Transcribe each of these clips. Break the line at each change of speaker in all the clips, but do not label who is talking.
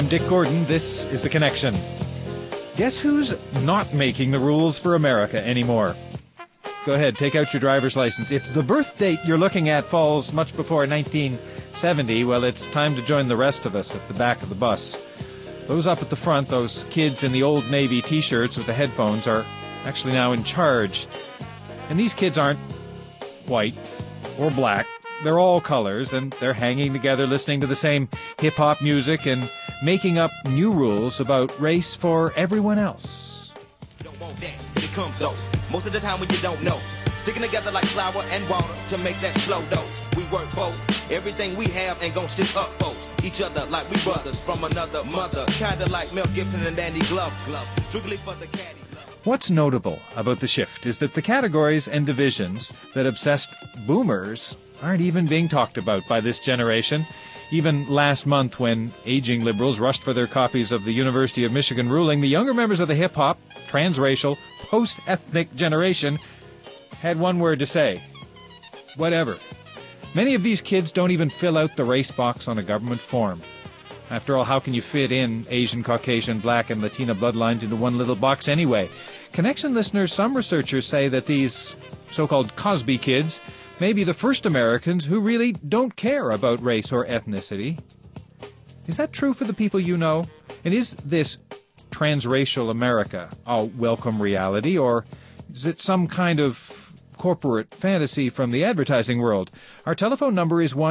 Dick Gordon. This is The Connection. Guess who's not making the rules for America anymore? Go ahead, take out your driver's license. If the birth date you're looking at falls much before 1970, well, it's time to join the rest of us at the back of the bus. Those up at the front, those kids in the Old Navy T-shirts with the headphones, are actually now in charge. And these kids aren't white or black. They're all colors, and they're hanging together listening to the same hip-hop music and making up new rules about race for everyone else.
Don't want that, here it comes though. Most of the time when you don't know. Sticking together like flour and water to make that slow dough. We work both. Everything we have ain't gonna stick up both. Each other like we brothers from another mother. Kinda like Mel Gibson and Danny Glove. Strictly for the caddy.
What's notable about the shift is that the categories and divisions that obsessed boomers aren't even being talked about by this generation. Even last month, when aging liberals rushed for their copies of the University of Michigan ruling, the younger members of the hip-hop, transracial, post-ethnic generation had one word to say: whatever. Many of these kids don't even fill out the race box on a government form. After all, how can you fit in Asian, Caucasian, Black, and Latina bloodlines into one little box anyway? Connection listeners, some researchers say that these so-called Cosby kids may be the first Americans who really don't care about race or ethnicity. Is that true for the people you know? And is this transracial America a welcome reality, or is it some kind of corporate fantasy from the advertising world? Our telephone number is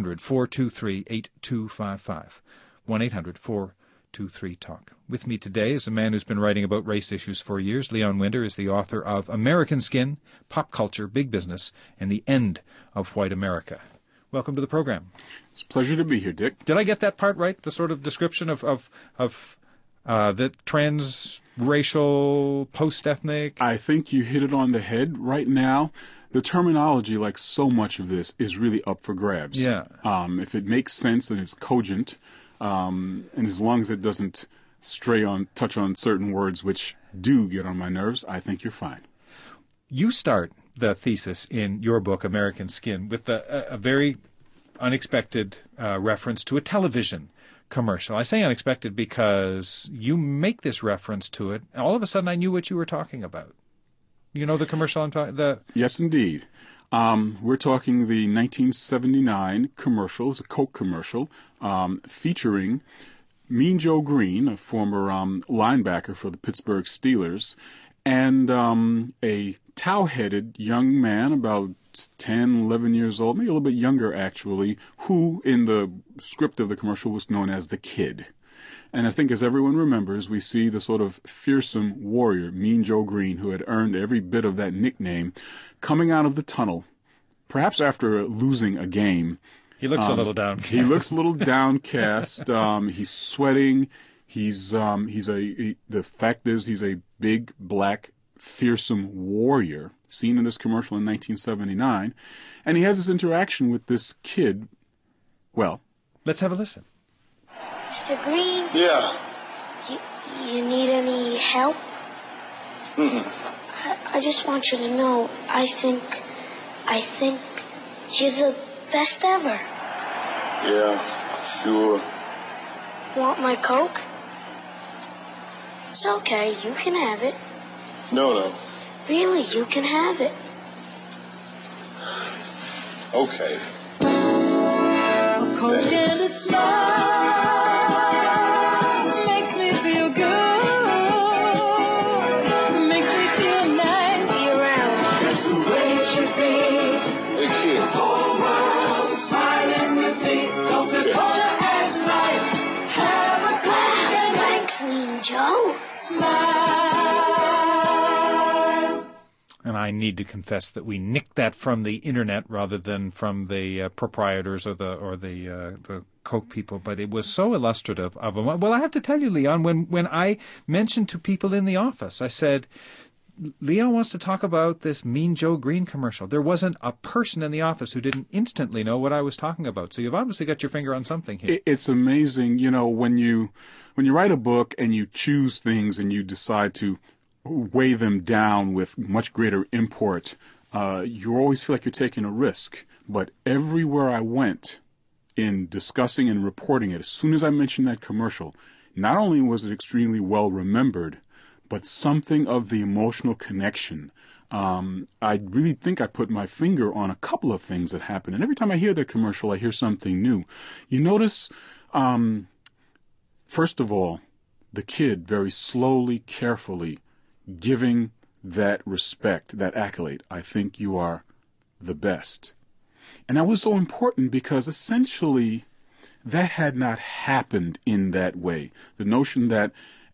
1-800-423-8255. 1-800-423-TALK. With me today is a man who's been writing about race issues for years. Leon Winter is the author of American Skin, Pop Culture, Big Business, and the End of White America. Welcome to the program.
It's a pleasure to be here, Dick.
Did I get that part right? The sort of description of the transracial, post-ethnic?
I think you hit it on the head. Right now, the terminology, like so much of this, is really up for grabs.
Yeah.
If it makes sense and it's cogent, and as long as it doesn't touch on certain words which do get on my nerves, I think you're fine.
You start the thesis in your book, American Skin, with a very unexpected reference to a television commercial. I say unexpected because you make this reference to it, and all of a sudden I knew what you were talking about. You know the commercial I'm talking?
Yes, indeed. We're talking the 1979 commercial. It's a Coke commercial featuring Mean Joe Green, a former linebacker for the Pittsburgh Steelers, and a tow-headed young man, about 10, 11 years old, maybe a little bit younger actually, who in the script of the commercial was known as the Kid. And I think, as everyone remembers, we see the sort of fearsome warrior, Mean Joe Green, who had earned every bit of that nickname, coming out of the tunnel, perhaps after losing a game.
He looks a little downcast.
He looks a little downcast. He's sweating. The fact is, he's a big, black, fearsome warrior, seen in this commercial in 1979. And he has this interaction with this kid. Well,
let's have a listen.
Mr. Green?
Yeah.
You need any help? I just want you to know, I think you're the best ever.
Yeah, sure.
Want my Coke? It's okay, you can have it.
No.
Really, you can have it.
Okay.
A Coke and a smile makes me feel good. Makes me feel nice. Be around. That's the way it should be.
Hey, kid.
The whole world is smiling with me. Coca-Cola has life. Have a Coke and
Thanks, Mean Joe.
smile.
And I need to confess that we nicked that from the internet rather than from the proprietors or the Coke people. But it was so illustrative of them. Well, I have to tell you, Leon, when I mentioned to people in the office, I said, Leon wants to talk about this Mean Joe Green commercial. There wasn't a person in the office who didn't instantly know what I was talking about. So you've obviously got your finger on something here.
It's amazing, when you write a book and you choose things and you decide to weigh them down with much greater import, you always feel like you're taking a risk. But everywhere I went, in discussing and reporting it, as soon as I mentioned that commercial, not only was it extremely well remembered, but something of the emotional connection. I really think I put my finger on a couple of things that happened. And every time I hear that commercial, I hear something new. You notice, first of all, the kid very slowly, carefully giving that respect, that accolade. I think you are the best. And that was so important because essentially that had not happened in that way. The notion that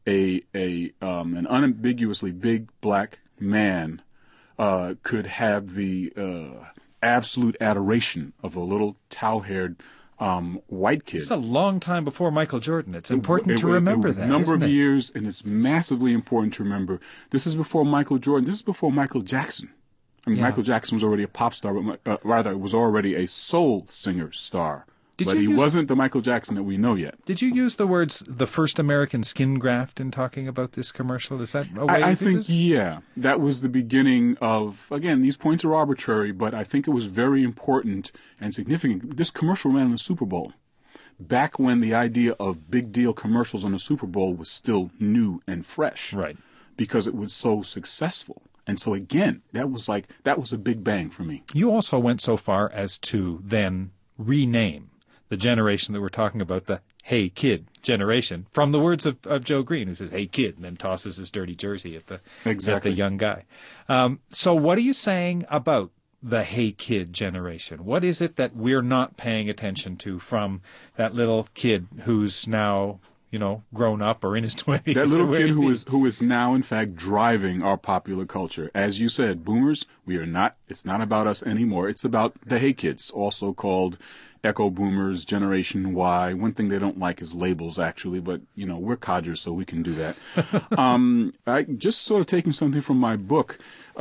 an unambiguously big black man could have the absolute adoration of a little tow-haired white kid.
It's a long time before Michael Jordan. It's important to remember that.
A number
isn't
of
it?
years, and it's massively important to remember. This is before Michael Jordan. This is before Michael Jackson. I mean,
Yeah.
Michael Jackson was already a pop star, but rather was already a soul singer star.
Did
But
you
he
use-
wasn't the Michael Jackson that we know yet.
Did you use the words "the first American skin graft" in talking about this commercial? Is that a way
I
you
think,
this?
yeah, that was the beginning of, again, these points are arbitrary, but I think it was very important and significant. This commercial ran in the Super Bowl, back when the idea of big deal commercials on the Super Bowl was still new and fresh.
Right.
Because it was so successful. And so, again, that was a big bang for me.
You also went so far as to then rename the generation that we're talking about, the "Hey Kid" generation, from the words of Joe Green, who says "Hey Kid" and then tosses his dirty jersey at the young guy. So what are you saying about the "Hey Kid" generation? What is it that we're not paying attention to from that little kid who's now, grown up or in his 20s?
That little
or
kid
where
who is now, in fact, driving our popular culture. As you said, boomers, it's not about us anymore. It's about the Hey Kids, also called Echo Boomers, Generation Y. One thing they don't like is labels, actually, but, we're codgers, so we can do that. I just sort of taking something from my book.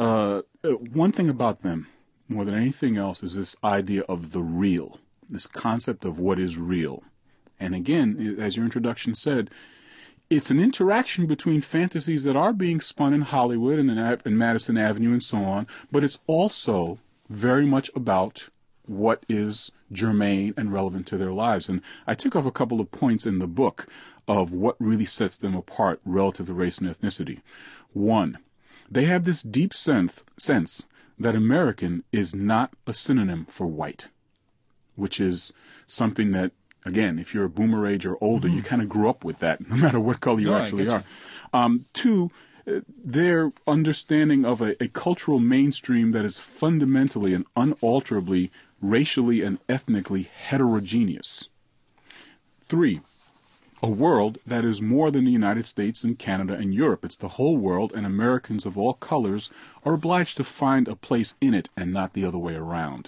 One thing about them, more than anything else, is this idea of the real, this concept of what is real. And again, as your introduction said, it's an interaction between fantasies that are being spun in Hollywood and in Madison Avenue and so on, but it's also very much about what is germane and relevant to their lives. And I took off a couple of points in the book of what really sets them apart relative to race and ethnicity. One, they have this deep sense that American is not a synonym for white, which is something that, again, if you're a boomer age or older, you kind of grew up with that, no matter what color you actually are. Two, their understanding of a cultural mainstream that is fundamentally and unalterably racially and ethnically heterogeneous. Three, a world that is more than the United States and Canada and Europe. It's the whole world, and Americans of all colors are obliged to find a place in it and not the other way around.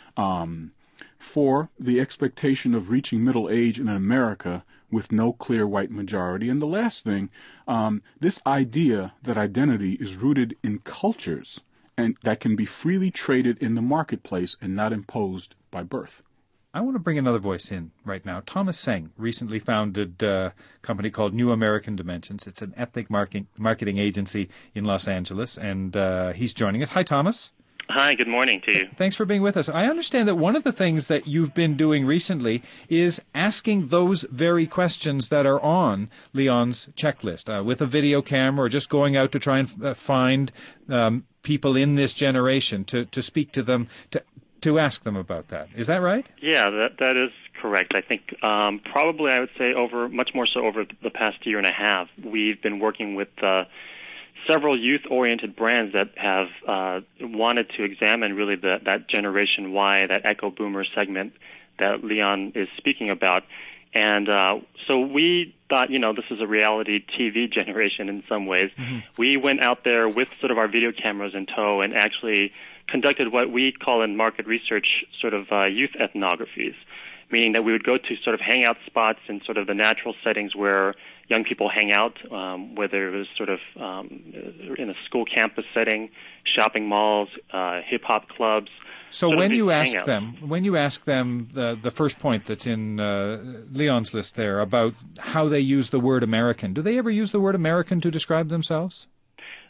Four, the expectation of reaching middle age in America with no clear white majority. And the last thing, this idea that identity is rooted in cultures and that can be freely traded in the marketplace and not imposed by birth.
I want to bring another voice in right now. Thomas Seng recently founded a company called New American Dimensions. It's an ethnic marketing agency in Los Angeles, and he's joining us. Hi, Thomas.
Hi, good morning to you.
Thanks for being with us. I understand that one of the things that you've been doing recently is asking those very questions that are on Leon's checklist with a video camera or just going out to try and find people in this generation to speak to them, to ask them about that. Is that right?
Yeah, that is correct. I think probably I would say much more so over the past year and a half, we've been working with several youth-oriented brands that have wanted to examine really that Generation Y, that Echo Boomer segment that Leon is speaking about. And so we thought, this is a reality TV generation in some ways. Mm-hmm. We went out there with sort of our video cameras in tow and actually conducted what we call in market research sort of youth ethnographies, meaning that we would go to sort of hangout spots in sort of the natural settings where young people hang out, whether it was sort of in a school campus setting, shopping malls, hip-hop clubs.
So when you ask them the first point that's in Leon's list there about how they use the word American, do they ever use the word American to describe themselves?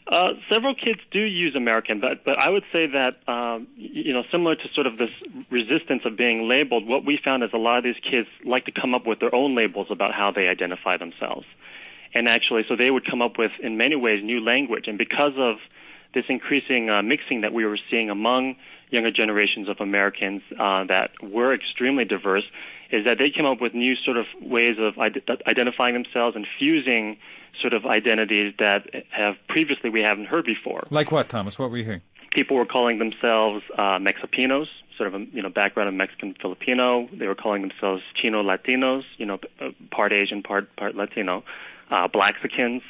Several kids do use American, but I would say that, similar to sort of this resistance of being labeled, what we found is a lot of these kids like to come up with their own labels about how they identify themselves. And actually, so they would come up with, in many ways, new language. And because of this increasing mixing that we were seeing among younger generations of Americans that were extremely diverse, is that they came up with new sort of ways of identifying themselves and fusing sort of identities that have previously we haven't heard before.
Like what, Thomas? What were you hearing?
People were calling themselves Mexipinos, sort of a background of Mexican Filipino. They were calling themselves Chino Latinos, part Asian, part Latino, Blaxicans.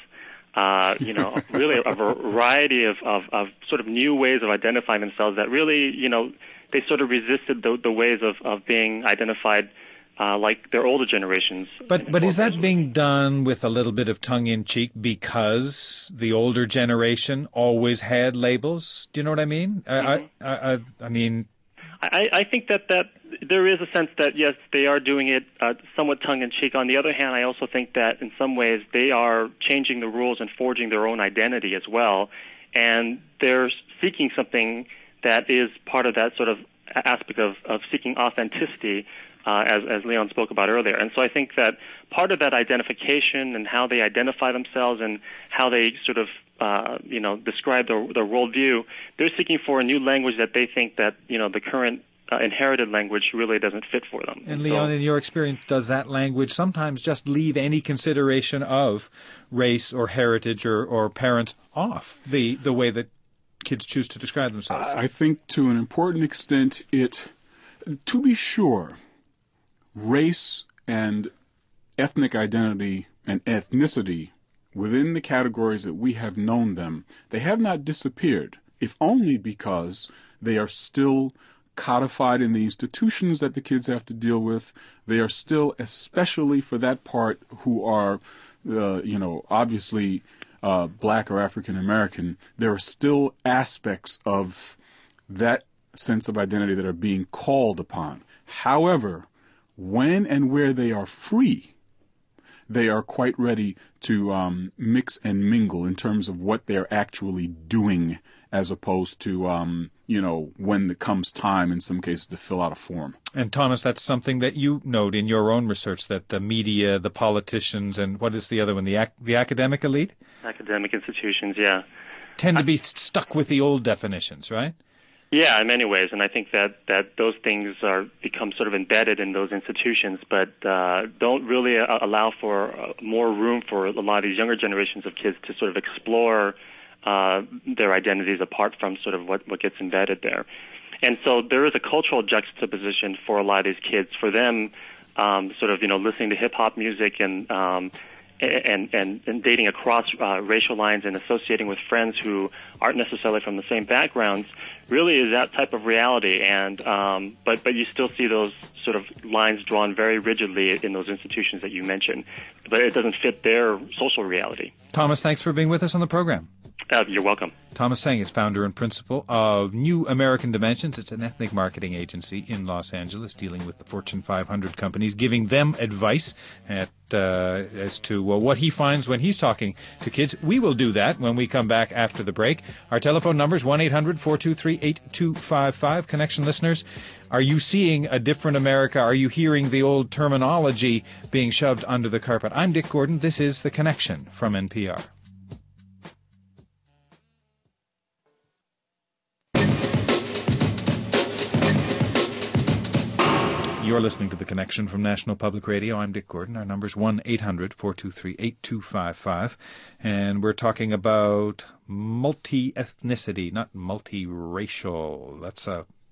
Really a variety of sort of new ways of identifying themselves that really, they sort of resisted the ways of being identified like their older generations.
But is that being done with a little bit of tongue-in-cheek because the older generation always had labels? Do you know what I mean?
Mm-hmm.
I mean...
I think that there is a sense that, yes, they are doing it somewhat tongue-in-cheek. On the other hand, I also think that in some ways they are changing the rules and forging their own identity as well, and they're seeking something that is part of that sort of aspect of seeking authenticity, as Leon spoke about earlier. And so I think that part of that identification and how they identify themselves and how they sort of describe their worldview, they're seeking for a new language that they think that, the current inherited language really doesn't fit for them.
And Leon, in your experience, does that language sometimes just leave any consideration of race or heritage or parents off the way that kids choose to describe themselves?
I think to an important extent to be sure, race and ethnic identity and ethnicity within the categories that we have known them, they have not disappeared, if only because they are still codified in the institutions that the kids have to deal with. They are still, especially for that part who are, obviously black or African American, there are still aspects of that sense of identity that are being called upon. However, when and where they are free, they are quite ready to mix and mingle in terms of what they're actually doing, as opposed to, when it comes time, in some cases, to fill out a form.
And Thomas, that's something that you note in your own research, that the media, the politicians, and what is the other one, the academic elite?
Academic institutions, yeah.
Tend to be stuck with the old definitions, right?
Yeah, in many ways, and I think that those things become sort of embedded in those institutions, but don't really allow for more room for a lot of these younger generations of kids to sort of explore their identities apart from sort of what gets embedded there. And so there is a cultural juxtaposition for a lot of these kids. For them, sort of listening to hip hop music and dating across racial lines and associating with friends who aren't necessarily from the same backgrounds really is that type of reality. And but you still see those sort of lines drawn very rigidly in those institutions that you mentioned. But it doesn't fit their social reality.
Thomas, thanks for being with us on the program.
You're welcome.
Thomas Sang is founder and principal of New American Dimensions. It's an ethnic marketing agency in Los Angeles dealing with the Fortune 500 companies, giving them advice as to what he finds when he's talking to kids. We will do that when we come back after the break. Our telephone number is 1-800-423-8255. Connection listeners, are you seeing a different America? Are you hearing the old terminology being shoved under the carpet? I'm Dick Gordon. This is The Connection from NPR. You're listening to The Connection from National Public Radio. I'm Dick Gordon. Our number's 1-800-423-8255. And we're talking about multi-ethnicity, not multiracial. That's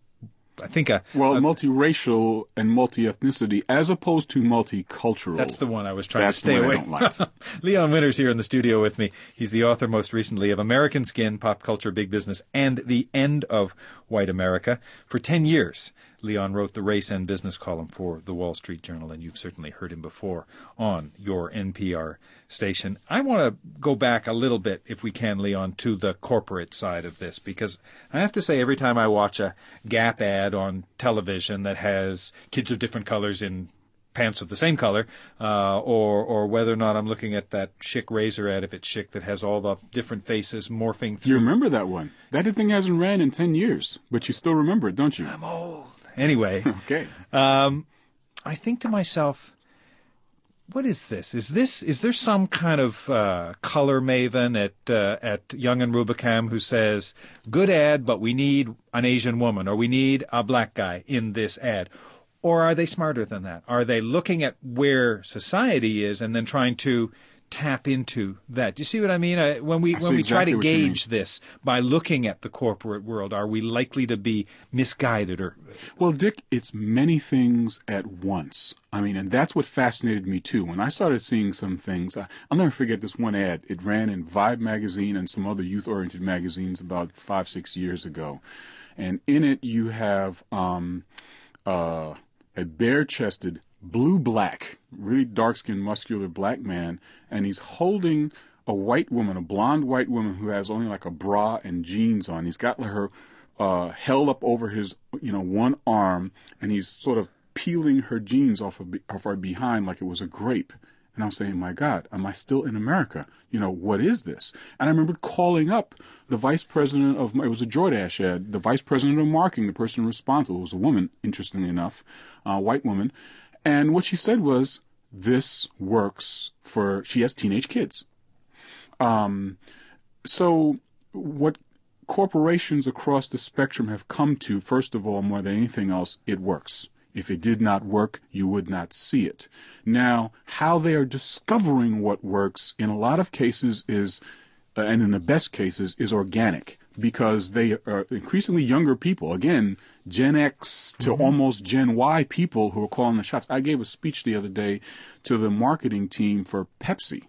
multiracial and multi-ethnicity as opposed to multicultural.
That's the one I was trying to stay
That's
away.
I don't like.
Leon Winters here in the studio with me. He's the author most recently of American Skin, Pop Culture, Big Business, and The End of White America. For 10 years, Leon wrote the race and business column for the Wall Street Journal, and you've certainly heard him before on your NPR station. I want to go back a little bit, if we can, Leon, to the corporate side of this, because I have to say every time I watch a Gap ad on television that has kids of different colors in pants of the same color, or whether or not I'm looking at that Schick razor ad, if it's Schick, that has all the different faces morphing through.
You remember that one? That thing hasn't ran in 10 years, but you still remember it, don't you?
I'm old. Anyway.
Okay.
I think to myself, what is this? Is there some kind of color maven at Young and Rubicam who says, good ad, but we need an Asian woman, or we need a black guy in this ad? Or are they smarter than that? Are they looking at where society is and then trying to tap into that? Do you see what I mean? When we try to gauge this by looking at the corporate world, are we likely to be misguided?
Well, Dick, it's many things at once. I mean, and that's what fascinated me too. When I started seeing some things, I'll never forget this one ad. It ran in Vibe magazine and some other youth-oriented magazines about 5-6 years ago. And in it you have a bare-chested, blue-black, really dark-skinned, muscular black man, and he's holding a white woman, a blonde white woman who has only like a bra and jeans on. He's got her held up over his, one arm, and he's sort of peeling her jeans off her behind like it was a grape. And I'm saying, my God, am I still in America? What is this? And I remember calling up the vice president it was a Jordache ad, the vice president of marketing, the person responsible. It was a woman, interestingly enough, a white woman. And what she said was, this works she has teenage kids. So what corporations across the spectrum have come to, first of all, more than anything else, it works. If it did not work, you would not see it. Now, how they are discovering what works in a lot of cases is, and in the best cases, is organic, because they are increasingly younger people. Again, Gen X to almost Gen Y people who are calling the shots. I gave a speech the other day to the marketing team for Pepsi.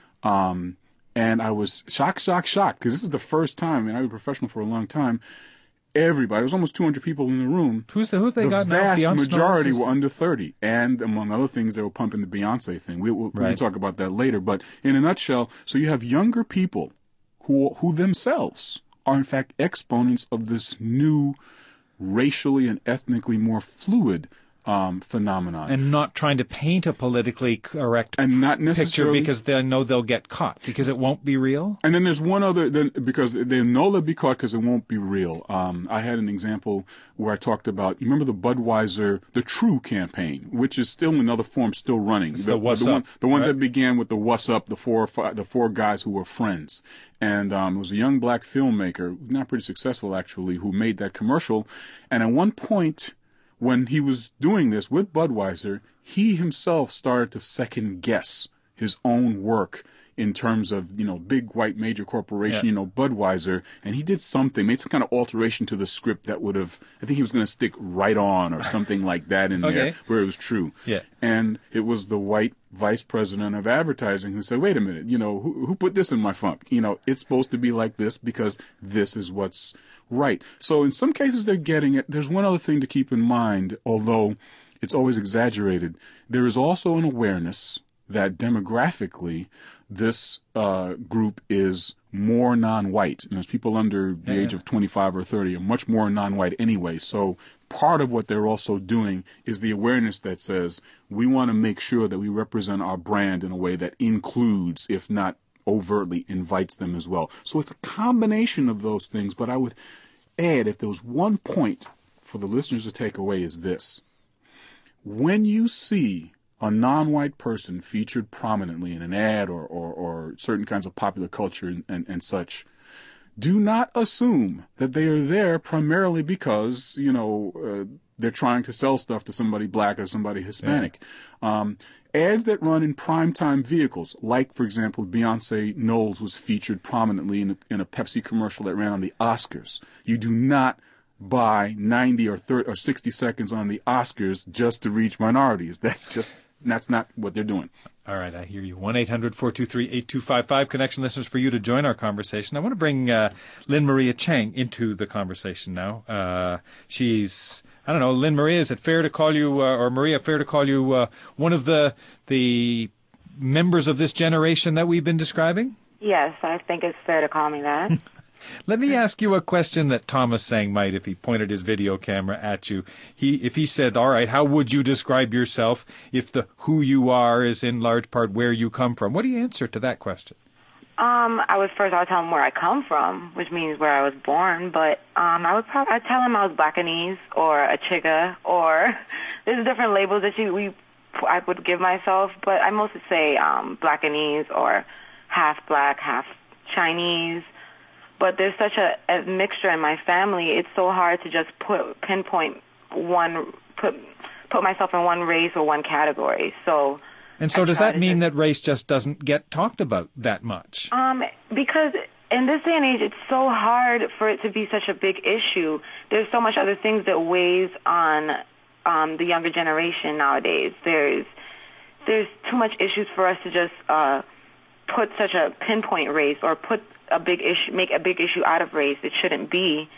And I was shocked, because this is the first time, and I've been a professional for a long time, everybody, there was almost 200 people in the room.
Who they got now?
The vast majority were under 30. And among other things, they were pumping the Beyonce thing. We can talk about that later. But in a nutshell, so you have younger people who themselves are, in fact, exponents of this new racially and ethnically more fluid phenomenon.
And not trying to paint a politically correct
and not
picture because they know they'll get caught, because it won't be real.
And then there's one other, because they know they'll be caught because it won't be real. I had an example where I talked about, you remember the Budweiser, the True campaign, which is still in another form, still running.
The What's Up.
The ones that began with the What's Up, the four guys who were friends. And it was a young black filmmaker, not pretty successful actually, who made that commercial. And at one point, when he was doing this with Budweiser, he himself started to second guess his own work in terms of, big white major corporation, Budweiser, and he did made some kind of alteration to the script that would have, I think he was going to stick right on or something like that in there where it was true.
Yeah.
And it was the white vice president of advertising who said, wait a minute, who put this in my funk? It's supposed to be like this because this is what's right. So in some cases they're getting it. There's one other thing to keep in mind, although it's always exaggerated. There is also an awareness that demographically this group is more non-white. There's people under the age of 25 or 30 are much more non-white anyway. So part of what they're also doing is the awareness that says we want to make sure that we represent our brand in a way that includes, if not overtly invites them as well. So it's a combination of those things, but I would add, if there was one point for the listeners to take away, is this. When you see a non-white person featured prominently in an ad or certain kinds of popular culture and such, do not assume that they are there primarily because, they're trying to sell stuff to somebody black or somebody Hispanic. Ads that run in primetime vehicles, like, for example, Beyonce Knowles was featured prominently in a Pepsi commercial that ran on the Oscars. You do not buy 90 or 30 or 60 seconds on the Oscars just to reach minorities. That's not what they're doing.
All right, I hear you. 1-800-423-8255. Connection listeners, for you to join our conversation. I want to bring Lynn Maria Chang into the conversation now. She's, I don't know, Lynn Maria, is it fair to call you, or Maria, fair to call you one of the members of this generation that we've been describing?
Yes, I think it's fair to call me that.
Let me ask you a question that Thomas Sang might if he pointed his video camera at you. If he said, all right, how would you describe yourself if the who you are is in large part where you come from? What do you answer to that question?
I would tell him where I come from, which means where I was born. But I'd tell him I was Blackanese or a Chica, or there's different labels that I would give myself. But I mostly say Blackanese or half black, half Chinese. But there's such a mixture in my family. It's so hard to just put myself in one race or one category. So
does that mean that race just doesn't get talked about that much?
Because in this day and age, it's so hard for it to be such a big issue. There's so much other things that weighs on the younger generation nowadays. There's too much issues for us to just put such a pinpoint race or make a big issue out of race. It shouldn't be.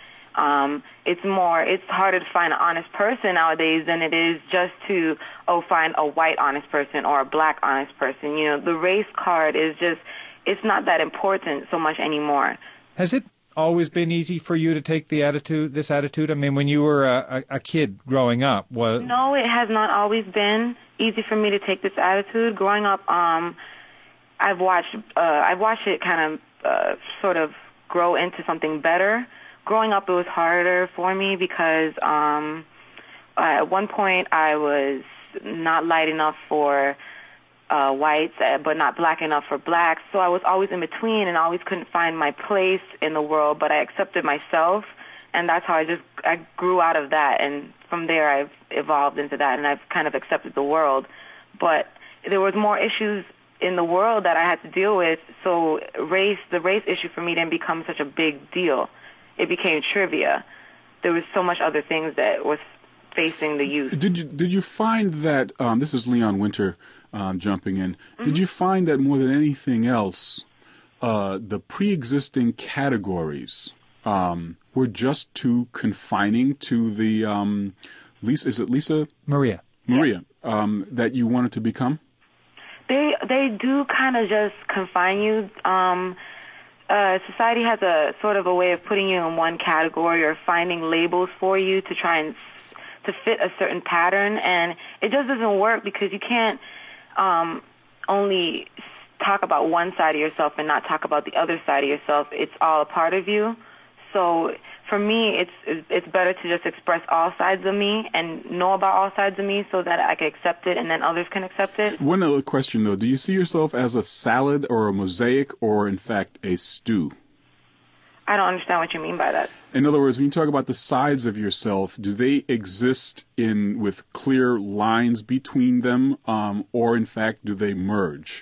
It's harder to find an honest person nowadays than it is just to find a white honest person or a black honest person. You know, the race card it's not that important so much anymore.
Has it always been easy for you to take this attitude? I mean, when you were a kid growing up,
No, it has not always been easy for me to take this attitude. Growing up, I've watched it kind of sort of grow into something better. Growing up, it was harder for me because at one point I was not light enough for whites, but not black enough for blacks. So I was always in between and always couldn't find my place in the world. But I accepted myself, and that's how I grew out of that. And from there, I've evolved into that, and I've kind of accepted the world. But there was more issues in the world that I had to deal with. So the race issue for me didn't become such a big deal. It became trivia. There was so much other things that was facing the youth.
Did you find that this is Leon Winter jumping in? Mm-hmm. Did you find that more than anything else, the pre-existing categories were just too confining to the Lisa? Is it Lisa?
Maria.
Maria. That you wanted to become?
They do kind of just confine you. Society has a sort of a way of putting you in one category or finding labels for you to try and to fit a certain pattern, and it just doesn't work because you can't only talk about one side of yourself and not talk about the other side of yourself. It's all a part of you. So for me, it's better to just express all sides of me and know about all sides of me so that I can accept it and then others can accept it.
One other question, though. Do you see yourself as a salad or a mosaic or, in fact, a stew?
I don't understand what you mean by that.
In other words, when you talk about the sides of yourself, do they exist with clear lines between them, or, in fact, do they merge?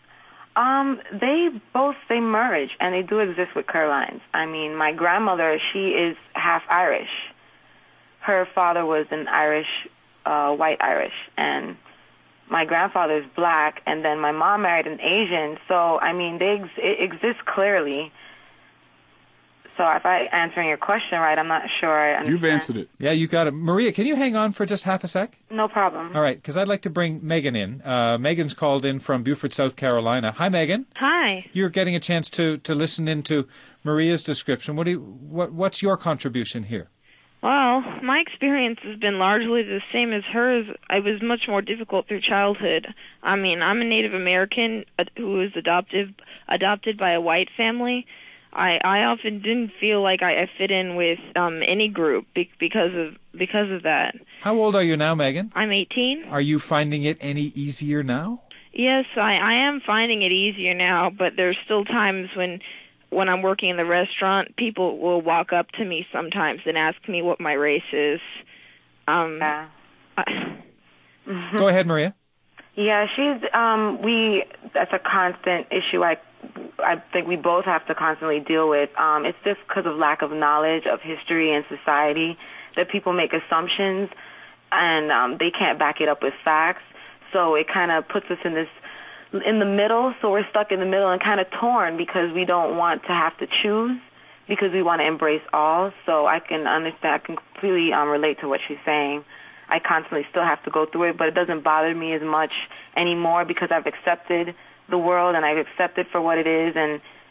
They merge, and they do exist with clear lines. I mean, my grandmother, she is half Irish. Her father was an Irish, white Irish, and my grandfather's black, and then my mom married an Asian. So, I mean, it exists clearly. So if I'm answering your question right, I'm not sure I understand.
You've answered it.
Yeah, you got it. Maria, can you hang on for just half a sec?
No problem.
All right, because I'd like to bring Megan in. Megan's called in from Beaufort, South Carolina. Hi, Megan.
Hi.
You're getting a chance to listen into Maria's description. What's your contribution here?
Well, my experience has been largely the same as hers. I was much more difficult through childhood. I mean, I'm a Native American who was adopted by a white family. I often didn't feel like I fit in with any group because of that.
How old are you now, Megan?
I'm 18.
Are you finding it any easier now?
Yes, I am finding it easier now, but there's still times when I'm working in the restaurant, people will walk up to me sometimes and ask me what my race is.
Go ahead, Maria.
Yeah, that's a constant issue I think we both have to constantly deal with. It's just because of lack of knowledge of history and society that people make assumptions and they can't back it up with facts. So it kind of puts us in the middle. So we're stuck in the middle and kind of torn because we don't want to have to choose because we want to embrace all. So I can understand, I can completely relate to what she's saying. I constantly still have to go through it, but it doesn't bother me as much anymore because I've accepted the world and I accept it for what it is, and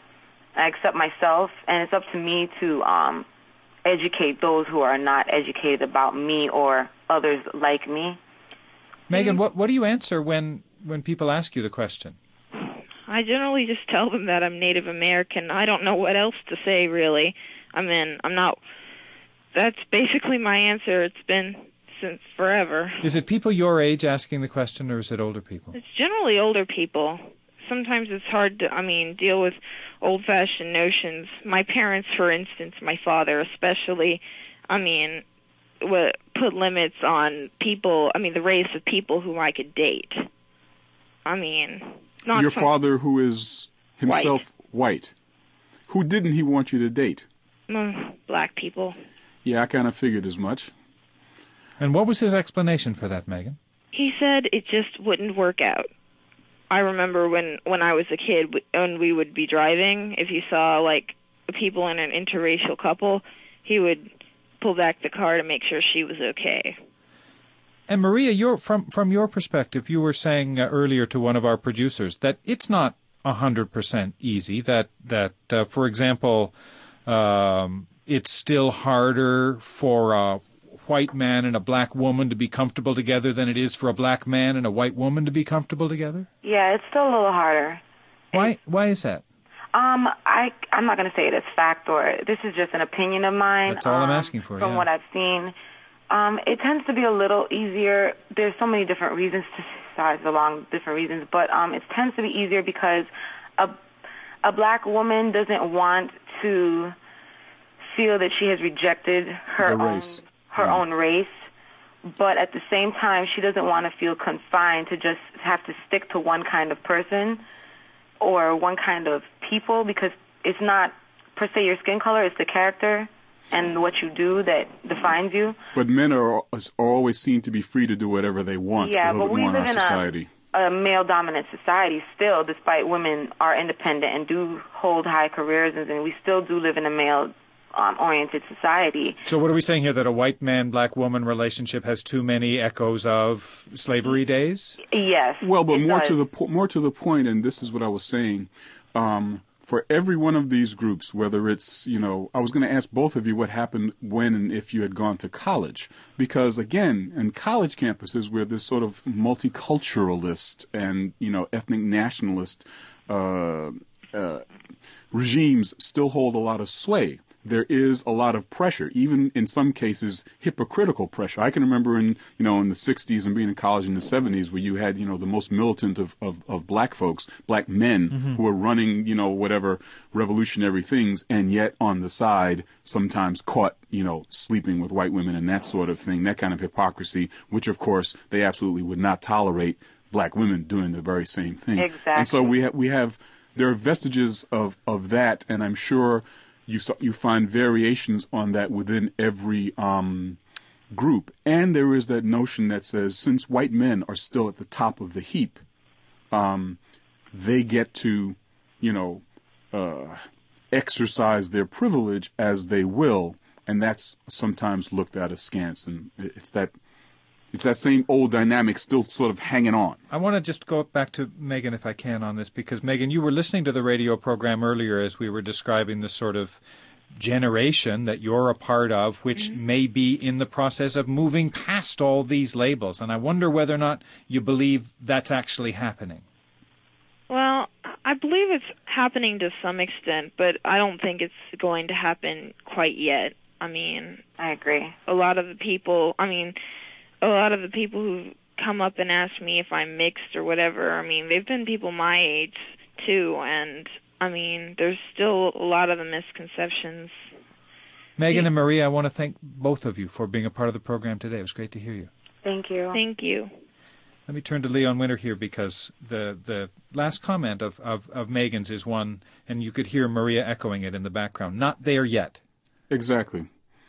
I accept myself, and it's up to me to educate those who are not educated about me or others like me.
Megan, what do you answer when people ask you the question?
I generally just tell them that I'm Native American. I don't know what else to say, really. I mean, I'm not... That's basically my answer. It's been since forever.
Is it people your age asking the question, or is it older people?
It's generally older people. Sometimes it's hard to, deal with old-fashioned notions. My parents, for instance, my father especially, put limits on people, the race of people whom I could date. Not
Your father, who is himself white. Who didn't he want you to date?
Black people.
Yeah, I kind of figured as much.
And what was his explanation for that, Megan?
He said it just wouldn't work out. I remember when I was a kid, when we would be driving, if you saw, people in an interracial couple, he would pull back the car to make sure she was okay.
And Maria, from your perspective, you were saying earlier to one of our producers that it's not 100% easy, that for example, it's still harder for a white man and a black woman to be comfortable together than it is for a black man and a white woman to be comfortable together?
Yeah, it's still a little harder.
Why is that?
I'm not going to say it as fact, or this is just an opinion of mine.
That's all I'm asking for,
From what I've seen, it tends to be a little easier. There's so many different reasons to size along different reasons, but it tends to be easier because a black woman doesn't want to feel that she has rejected her own race, but at the same time, she doesn't want to feel confined to just have to stick to one kind of person or one kind of people, because it's not per se your skin color, it's the character and what you do that defines you.
But men are always seen to be free to do whatever they want.
Yeah,
a little
but
bit
we
more
live
in our society.
a male-dominant society still, despite women are independent and do hold high careers, and we still do live in a male-oriented society.
So what are we saying here, that a white man-black woman relationship has too many echoes of slavery days?
Yes.
Well, but more to the point, and this is what I was saying, for every one of these groups, whether it's, I was going to ask both of you what happened when and if you had gone to college. Because, again, in college campuses where this sort of multiculturalist and, ethnic nationalist regimes still hold a lot of sway, there is a lot of pressure, even in some cases hypocritical pressure. I can remember in the 60s and being in college in the 70s where you had, the most militant of black folks, black men who were running, whatever revolutionary things, and yet on the side sometimes caught, sleeping with white women and that sort of thing, that kind of hypocrisy, which of course they absolutely would not tolerate black women doing the very same thing.
Exactly.
And so there are vestiges of that, and I'm sure you find variations on that within every group. And there is that notion that says since white men are still at the top of the heap, they get to, exercise their privilege as they will, and that's sometimes looked at askance. And it's that same old dynamic still sort of hanging on.
I want to just go back to Megan, if I can, on this, because, Megan, you were listening to the radio program earlier as we were describing the sort of generation that you're a part of, which may be in the process of moving past all these labels. And I wonder whether or not you believe that's actually happening.
Well, I believe it's happening to some extent, but I don't think it's going to happen quite yet.
I agree.
A lot of the people who come up and ask me if I'm mixed or whatever, they've been people my age, too, and, there's still a lot of the misconceptions.
Megan and Maria, I want to thank both of you for being a part of the program today. It was great to hear you.
Thank you.
Thank you.
Let me turn to Leon Winter here, because the last comment of Megan's is one, and you could hear Maria echoing it in the background. Not there yet.
Exactly.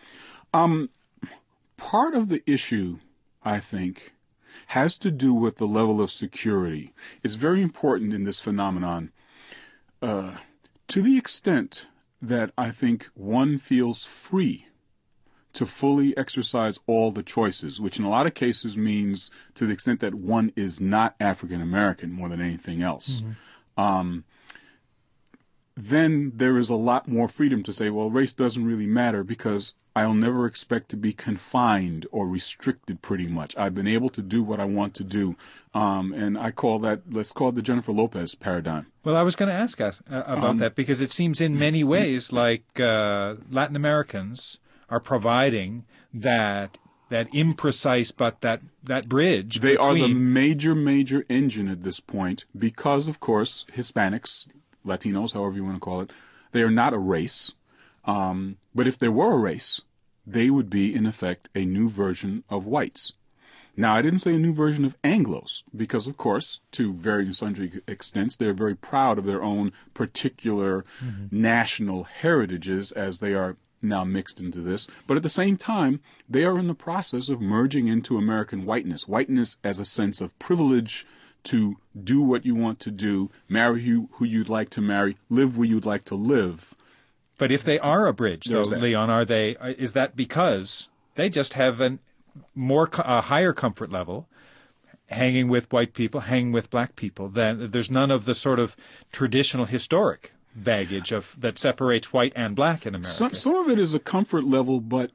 Part of the issue, I think, has to do with the level of security. It's very important in this phenomenon to the extent that I think one feels free to fully exercise all the choices, which in a lot of cases means to the extent that one is not African American more than anything else. then there is a lot more freedom to say, well, race doesn't really matter because I'll never expect to be confined or restricted pretty much. I've been able to do what I want to do. And I call that, let's call it the Jennifer Lopez paradigm.
Well, I was going to ask us about that because it seems in many ways like Latin Americans are providing that imprecise but that bridge.
They are the major engine at this point because, of course, Hispanics, Latinos, however you want to call it, they are not a race. But if they were a race, they would be, in effect, a new version of whites. Now, I didn't say a new version of Anglos because, of course, to varying and sundry extents, they're very proud of their own particular national heritages as they are now mixed into this. But at the same time, they are in the process of merging into American whiteness. Whiteness as a sense of privilege to do what you want to do, marry who you'd like to marry, live where you'd like to live.
But if they are a bridge, though, Leon, is that because they just have a higher comfort level hanging with white people, hanging with black people? There's none of the sort of traditional historic baggage that separates white and black in America.
Some of it is a comfort level, but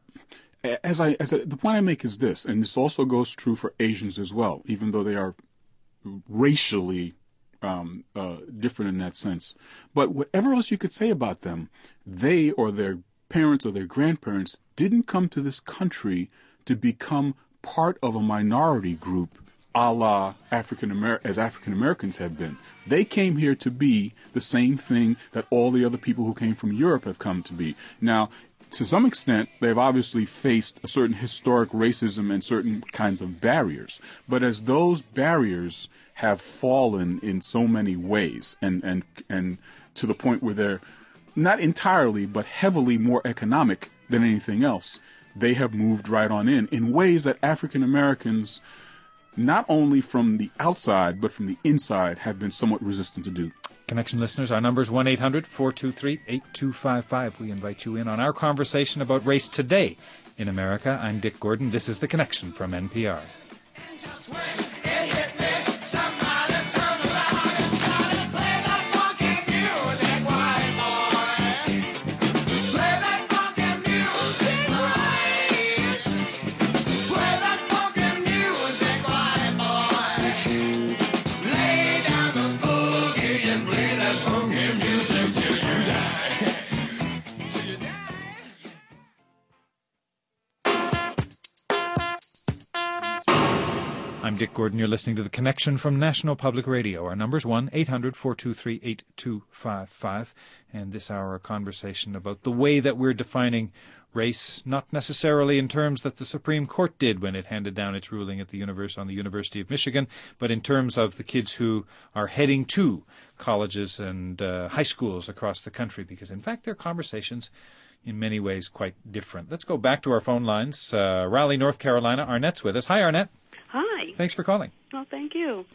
the point I make is this, and this also goes true for Asians as well, even though they are racially different in that sense. But whatever else you could say about them, they or their parents or their grandparents didn't come to this country to become part of a minority group a la African Americans have been. They came here to be the same thing that all the other people who came from Europe have come to be. Now, to some extent, they've obviously faced a certain historic racism and certain kinds of barriers. But as those barriers have fallen in so many ways, and to the point where they're not entirely, but heavily more economic than anything else, they have moved right on in ways that African Americans, not only from the outside, but from the inside, have been somewhat resistant to do.
Connection listeners, our number is 1-800-423-8255. We invite you in on our conversation about race today in America. I'm Dick Gordon. This is The Connection from NPR. I'm Dick Gordon. You're listening to The Connection from National Public Radio. Our number is 1-800-423-8255. And this hour, a conversation about the way that we're defining race, not necessarily in terms that the Supreme Court did when it handed down its ruling at on the University of Michigan, but in terms of the kids who are heading to colleges and high schools across the country, because, in fact, they're conversations in many ways quite different. Let's go back to our phone lines. Raleigh, North Carolina. Arnett's with us. Hi, Arnett.
Hi.
Thanks for calling.
Oh, thank you.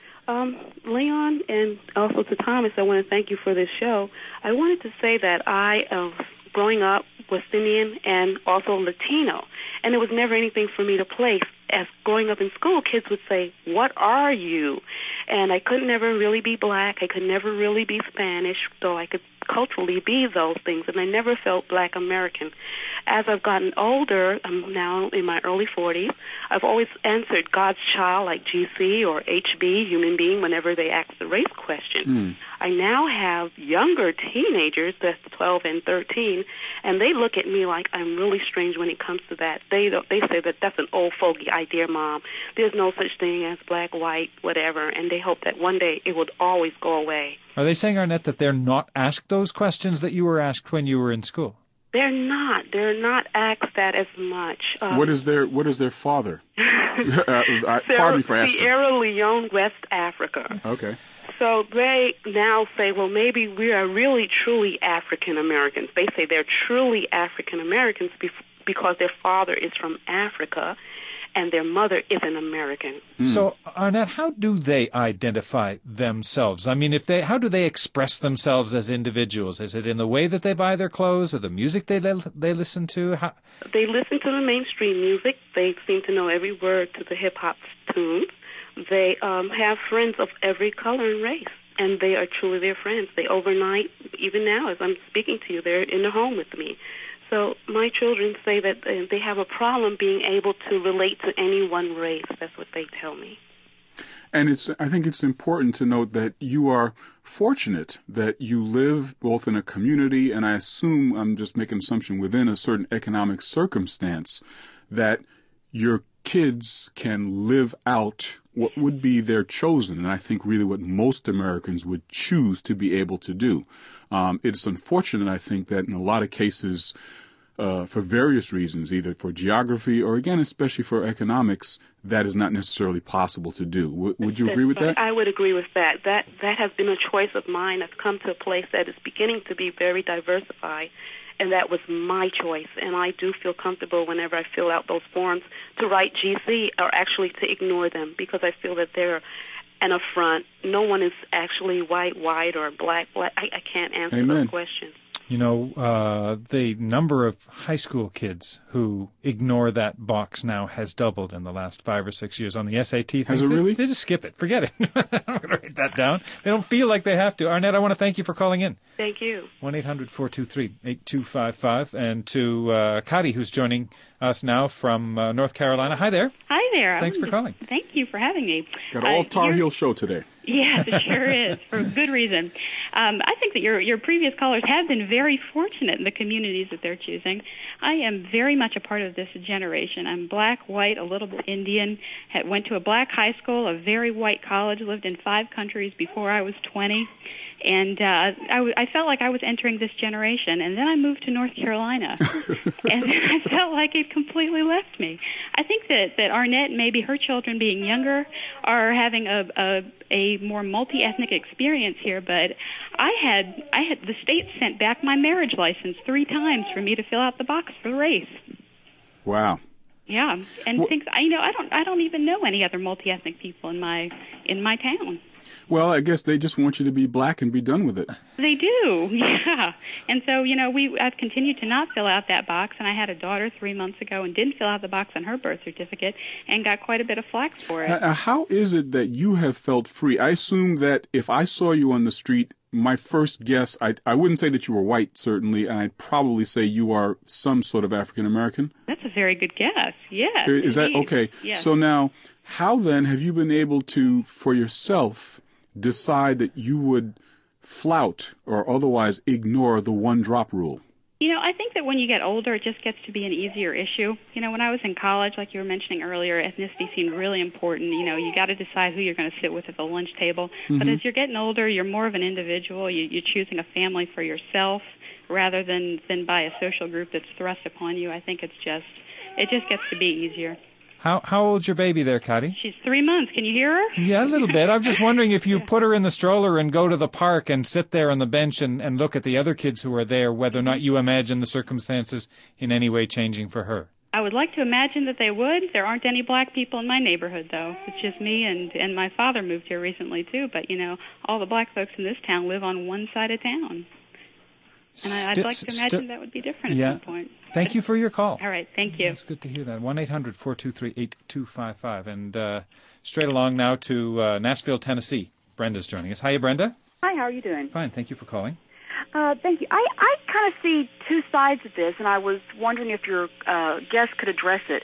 Leon, and also to Thomas, I want to thank you for this show. I wanted to say that I, growing up, was Indian and also Latino, and there was never anything for me to place. As growing up in school, kids would say, "What are you?" And I could never really be black. I could never really be Spanish, though I could culturally be those things, and I never felt black American. As I've gotten older, I'm now in my early 40s, I've always answered God's child, like GC or HB, human being, whenever they ask the race question. I now have younger teenagers, that's 12 and 13, and they look at me like I'm really strange when it comes to that. They say that that's an old fogey idea, Mom. There's no such thing as black, white, whatever, and they hope that one day it would always go away.
Are they saying, Arnett, that they're not asked those questions that you were asked when you were in school?
They're not. They're not asked that as much.
What is their father? Pardon me for asking.
Sierra Leone, West Africa.
Okay.
So they now say, well, maybe we are really, truly African Americans. They say they're truly African Americans because their father is from Africa and their mother is an American.
So, Arnett, how do they identify themselves? I mean, how do they express themselves as individuals? Is it in the way that they buy their clothes or the music they listen to?
They listen to the mainstream music. They seem to know every word to the hip-hop tunes. They have friends of every color and race. and they are truly their friends. They overnight, even now as I'm speaking to you, they're in the home with me. So my children say that they have a problem being able to relate to any one race. That's what they tell me.
And I think it's important to note that you are fortunate that you live both in a community, and I assume, I'm just making an assumption, within a certain economic circumstance, that your kids can live out what would be their chosen, and I think really what most Americans would choose to be able to do. It's unfortunate, I think, that in a lot of cases, for various reasons, either for geography or, again, especially for economics, that is not necessarily possible to do. Would you agree with that?
I would agree with that. That has been a choice of mine. I've come to a place that is beginning to be very diversified, and that was my choice. And I do feel comfortable whenever I fill out those forms to write GC or actually to ignore them, because I feel that they're an affront. No one is actually white, or black. I can't answer those questions.
You know, the number of high school kids who ignore that box now has doubled in the last 5 or 6 years on the SAT.
Has it really?
They just skip it. Forget it. I'm going to write that down. They don't feel like they have to. Arnett, I want to thank you for calling in.
Thank you.
1-800-423-8255. And to Kadi, who's joining us now from North Carolina. Hi there.
Hi there.
Thanks for calling.
Thank you for having me.
Got all Tar Heel show today.
Yes, it sure is, for good reason. I think that your previous callers have been very fortunate in the communities that they're choosing. I am very much a part of this generation. I'm black, white, a little bit Indian, went to a black high school, a very white college, lived in 5 countries before I was 20. And I felt like I was entering this generation, and then I moved to North Carolina, and I felt like it completely left me. I think that Arnett, maybe her children being younger, are having a more multi-ethnic experience here, but I had the state sent back my marriage license 3 times for me to fill out the box for race.
Wow.
Yeah, and things I don't even know any other multi-ethnic people in my town.
Well, I guess they just want you to be black and be done with it.
They do, yeah. And so, I've continued to not fill out that box, and I had a daughter 3 months ago and didn't fill out the box on her birth certificate and got quite a bit of flack for it.
How is it that you have felt free? I assume that if I saw you on the street, my first guess, I wouldn't say that you were white, certainly, and I'd probably say you are some sort of African-American.
That's a very good guess, yes.
Is that okay?
Yes.
So now, how then have you been able to, for yourself, decide that you would flout or otherwise ignore the one-drop rule?
I think that when you get older, it just gets to be an easier issue. When I was in college, like you were mentioning earlier, ethnicity seemed really important. You got to decide who you're going to sit with at the lunch table. Mm-hmm. But as you're getting older, you're more of an individual. You're choosing a family for yourself rather than by a social group that's thrust upon you. I think it just gets to be easier.
How old's your baby there, Kadi?
She's 3 months. Can you hear her?
Yeah, a little bit. I'm just wondering if you put her in the stroller and go to the park and sit there on the bench and look at the other kids who are there, whether or not you imagine the circumstances in any way changing for her.
I would like to imagine that they would. There aren't any black people in my neighborhood, though. It's just me, and my father moved here recently, too. But, all the black folks in this town live on one side of town. And I'd like to imagine that would be different at some point.
Thank you for your call.
All right, thank you.
It's good to hear that. 1-800-423-8255. And straight along now to Nashville, Tennessee. Brenda's joining us. Hiya, Brenda.
Hi, how are you doing?
Fine, thank you for calling.
Thank you. I kind of see 2 sides of this, and I was wondering if your guest could address it.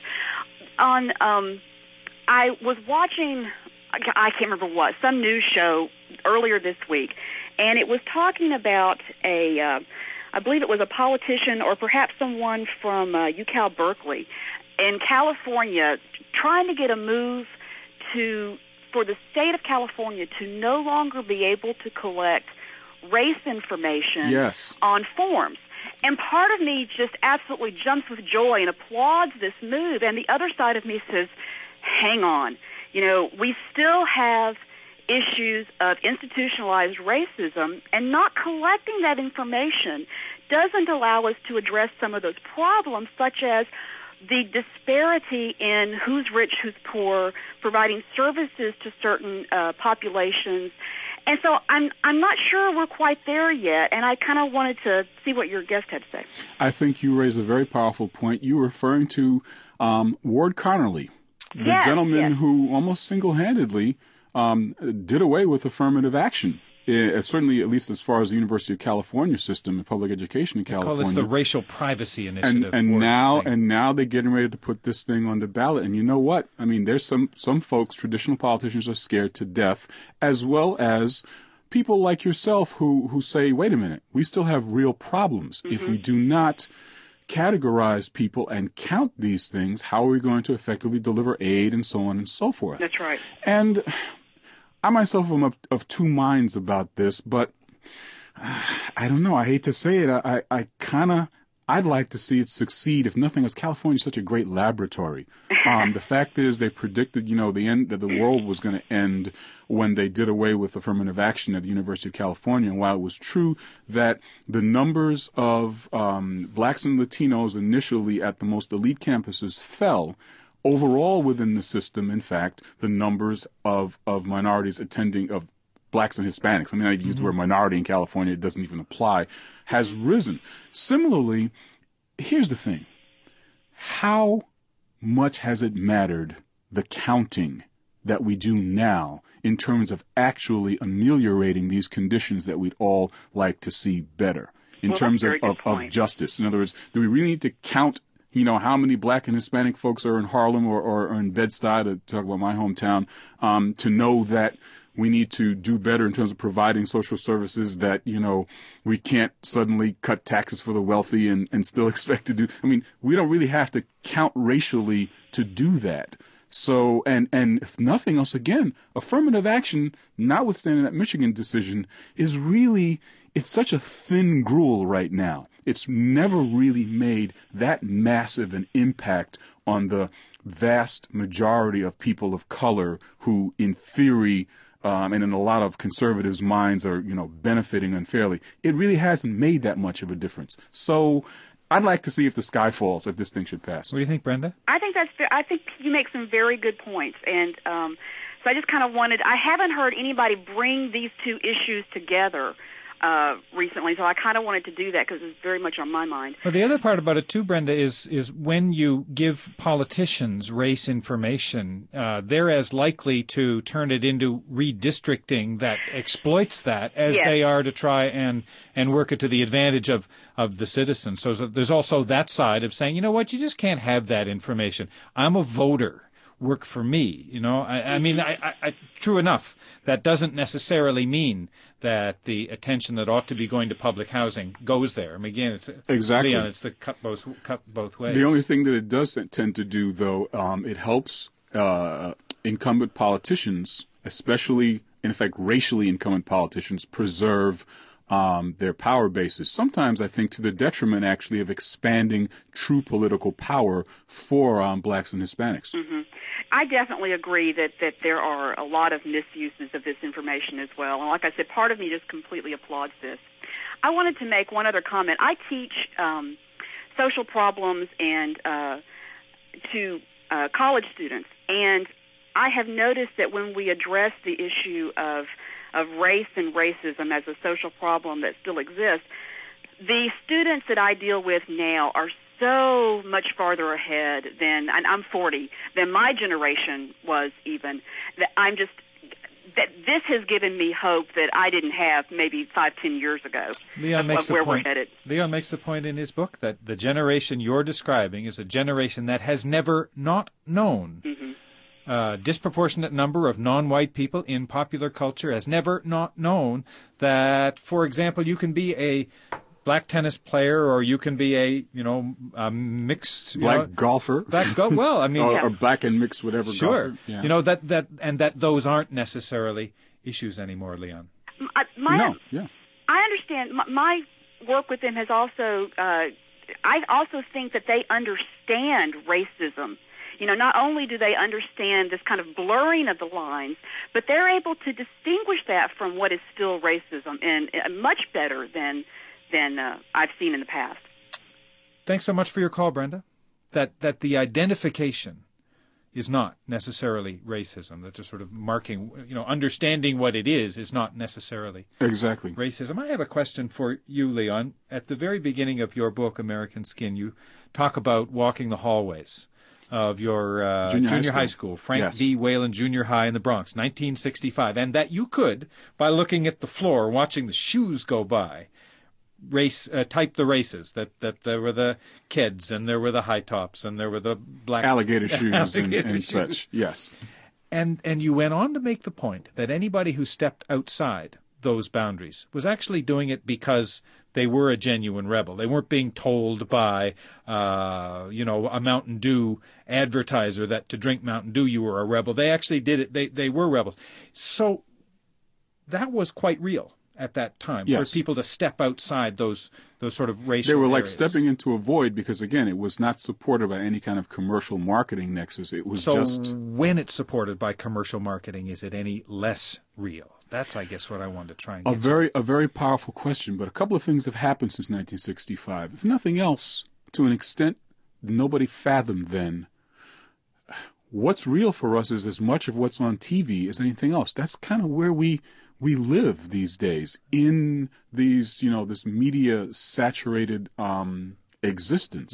I was watching, I can't remember what, some news show earlier this week, and it was talking about I believe it was a politician or perhaps someone from UCal Berkeley in California trying to get a move for the state of California to no longer be able to collect race information on forms. And part of me just absolutely jumps with joy and applauds this move, and the other side of me says, hang on, we still have issues of institutionalized racism, and not collecting that information doesn't allow us to address some of those problems, such as the disparity in who's rich, who's poor, providing services to certain populations. And so I'm not sure we're quite there yet, and I kind of wanted to see what your guest had to say.
I think you raise a very powerful point. You were referring to Ward Connerly, the gentleman who almost single-handedly did away with affirmative action. certainly at least as far as the University of California system and public education in California.
Call this the Racial Privacy Initiative.
And now they're getting ready to put this thing on the ballot. And you know what? I mean, there's some folks, traditional politicians, are scared to death, as well as people like yourself who say, wait a minute, we still have real problems. If we do not categorize people and count these things, how are we going to effectively deliver aid and so on and so forth?
That's right.
And I myself am of two minds about this, but I don't know. I hate to say it. I'd like to see it succeed. If nothing else, California is such a great laboratory. The fact is, they predicted, that the world was going to end when they did away with affirmative action at the University of California. And while it was true that the numbers of blacks and Latinos initially at the most elite campuses fell, overall within the system, in fact, the numbers of minorities attending, of blacks and Hispanics, I use the word minority in California, it doesn't even apply, has risen. Similarly, here's the thing. How much has it mattered, the counting that we do now, in terms of actually ameliorating these conditions that we'd all like to see better, in terms of justice? In other words, do we really need to count how many black and Hispanic folks are in Harlem or in Bed-Stuy, to talk about my hometown, to know that we need to do better in terms of providing social services, that, we can't suddenly cut taxes for the wealthy and still expect to do. We don't really have to count racially to do that. So, and if nothing else, again, affirmative action, notwithstanding that Michigan decision, it's such a thin gruel right now. It's never really made that massive an impact on the vast majority of people of color who, in theory, and in a lot of conservatives' minds, are, benefiting unfairly. It really hasn't made that much of a difference. So I'd like to see if the sky falls, if this thing should pass.
What do you think, Brenda?
I think you make some very good points. And so I just kind of I haven't heard anybody bring these two issues together recently, so I kind of wanted to do that because it's very much on my mind.
Well, the other part about it too, Brenda, is when you give politicians race information, they're as likely to turn it into redistricting that exploits that as they are to try and work it to the advantage of the citizens. So there's also that side of saying, you know what, you just can't have that information. I'm a voter. Work for me, true enough. That doesn't necessarily mean that the attention that ought to be going to public housing goes there. Again, it's
exactly.
Leon, it's the cut both ways.
The only thing that it does tend to do, though, it helps incumbent politicians, especially, in fact, racially incumbent politicians, preserve their power bases. Sometimes, I think, to the detriment, actually, of expanding true political power for blacks and Hispanics.
Mm-hmm. I definitely agree that there are a lot of misuses of this information as well. And like I said, part of me just completely applauds this. I wanted to make one other comment. I teach social problems and to college students, and I have noticed that when we address the issue of race and racism as a social problem that still exists, the students that I deal with now are so much farther ahead than, and I'm 40, than my generation was even, that this has given me hope that I didn't have maybe 5-10 years ago.
Leon makes the point.
We're headed.
Leon makes the point in his book that the generation you're describing is a generation that has never not known. Mm-hmm. Disproportionate number of non-white people in popular culture has never not known that, for example, you can be a black tennis player, or you can be a mixed
black golfer.
Or
black and mixed whatever.
Sure,
golfer. Yeah.
that those aren't necessarily issues anymore, Leon.
I understand. My work with them has also. I also think that they understand racism. Not only do they understand this kind of blurring of the lines, but they're able to distinguish that from what is still racism, and much better than I've seen in the past.
Thanks so much for your call, Brenda. That the identification is not necessarily racism. That just sort of marking, understanding what it is not necessarily
exactly
racism. I have a question for you, Leon. At the very beginning of your book, American Skin, you talk about walking the hallways of your junior high school, Frank D. Whalen Junior High in the Bronx, 1965, and that you could, by looking at the floor, watching the shoes go by, type the races, that there were the kids, and there were the high tops, and there were the black
alligator shoes and
shoes.
such. Yes.
And you went on to make the point that anybody who stepped outside those boundaries was actually doing it because they were a genuine rebel. They weren't being told by, a Mountain Dew advertiser that to drink Mountain Dew you were a rebel. They actually did it. They were rebels. So that was quite real at that time for people to step outside those sort of racial
They were like
areas.
stepping into a void because, again, it was not supported by any kind of commercial marketing nexus. It was just...
when it's supported by commercial marketing, is it any less real? That's, I guess, what I wanted to try and get
a very powerful question, but a couple of things have happened since 1965. If nothing else, to an extent nobody fathomed then, what's real for us is as much of what's on TV as anything else. That's kind of where we live these days, in these, this media saturated existence.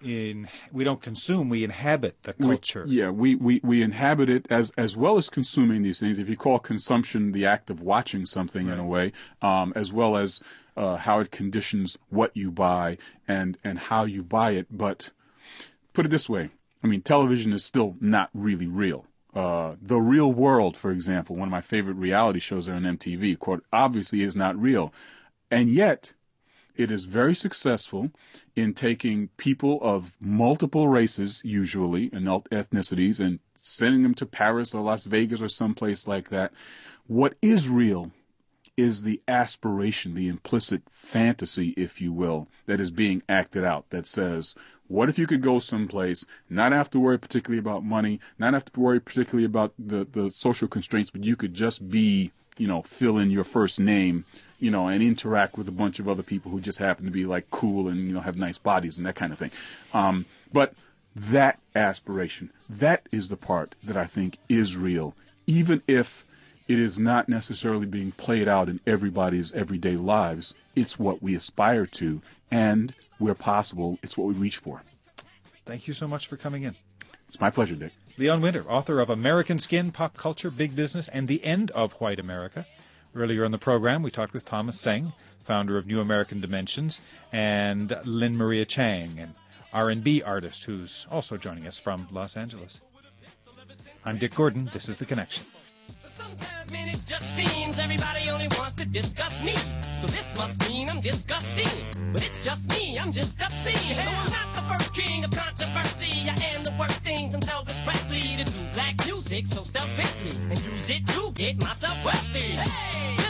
We don't consume, we inhabit the culture.
We inhabit it as well as consuming these things. If you call consumption the act of watching something in a way, as well as how it conditions what you buy and how you buy it. But put it this way, television is still not really real. The Real World, for example, one of my favorite reality shows there on MTV, quote, obviously is not real. And yet, it is very successful in taking people of multiple races, usually, and ethnicities, and sending them to Paris or Las Vegas or someplace like that. What is real is the aspiration, the implicit fantasy, if you will, that is being acted out, that says, what if you could go someplace, not have to worry particularly about money, not have to worry particularly about the social constraints, but you could just be, fill in your first name, and interact with a bunch of other people who just happen to be like cool and, have nice bodies and that kind of thing. But that aspiration, that is the part that I think is real, even if it is not necessarily being played out in everybody's everyday lives. It's what we aspire to, and where possible, it's what we reach for.
Thank you so much for coming in.
It's my pleasure, Dick.
Leon Winter, author of American Skin, Pop Culture, Big Business, and the End of White America. Earlier in the program, we talked with Thomas Seng, founder of New American Dimensions, and Lynn Maria Chang, an R&B artist who's also joining us from Los Angeles. I'm Dick Gordon. This is The Connection.
Sometimes, man, it just seems everybody only wants to discuss me. So this must mean I'm disgusting. But it's just me, I'm just obscene. So I'm not the first king of controversy. I am the worst thing since Elvis Presley to do black music so selfishly and use it to get myself wealthy. Hey!